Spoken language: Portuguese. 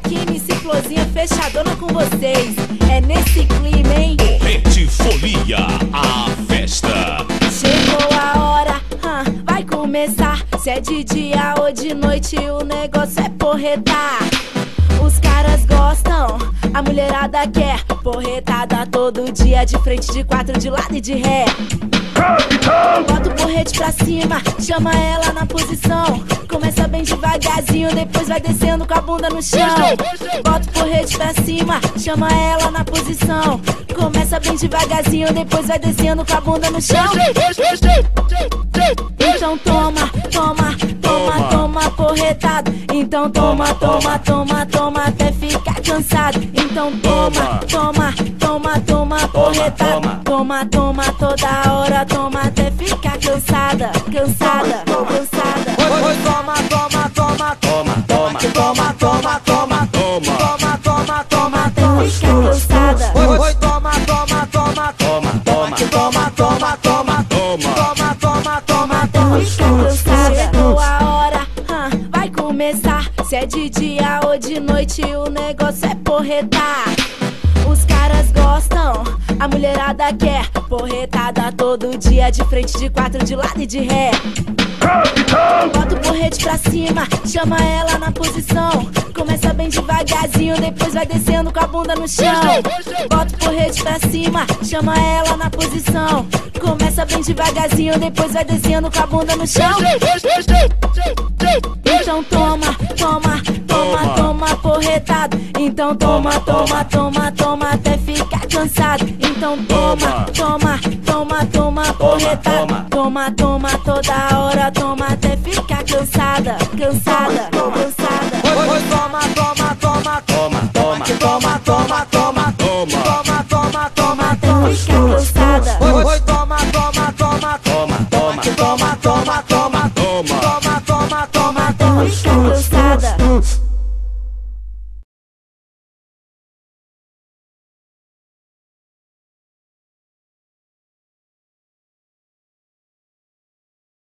aqui, MC Florzinha fechadona com vocês. É nesse clima, hein? Porrete Folia, a festa. Chegou a hora, vai começar. Se é de dia ou de noite, o negócio é porretar. Os caras gostam, a mulherada quer porretada todo dia, de frente, de quatro, de lado e de ré. Bota o porrete pra cima, chama ela na posição. Começa bem devagarzinho, depois vai descendo com a bunda no chão. Bota o porrete pra cima, chama ela na posição. Começa bem devagarzinho, depois vai descendo com a bunda no chão. Então toma, toma, toma, toma porretado. Então toma, toma, toma, toma até ficar cansado. Então toma, toma, toma, toma porretado. Toma, toma toda hora, toma até ficar cansada, cansada, cansada. Oi, toma, toma, toma, toma, toma, toma, toma, toma, toma, toma, toma, até ficar cansada. Oi, toma, toma, toma, toma, toma, toma, toma, toma, toma, toma, toma, até ficar cansada. Chegou a hora, vai começar. Se é de dia ou de noite, o negócio é porretar. Os caras gostam, a mulherada quer porretada todo dia, de frente, de quatro, de lado e de ré. Bota o porrete pra cima, chama ela na posição. Começa bem devagarzinho, depois vai descendo com a bunda no chão. Bota o porrete pra cima, chama ela na posição. Começa bem devagarzinho, depois vai descendo com a bunda no chão. Então toma, toma, toma, toma porretado. Então toma, toma, toma, toma até ficar cansado. Então toma, toma, toma, toma porretado. Toma, toma toda hora, toma até ficar cansada, cansada, cansada. Oi, toma, toma, toma, toma, toma, toma, toma, toma, toma, toma, toma, até ficar cansada. Oi, toma, toma, toma, toma, toma, toma, toma, toma, toma, toma, toma, toma, até ficar cansada.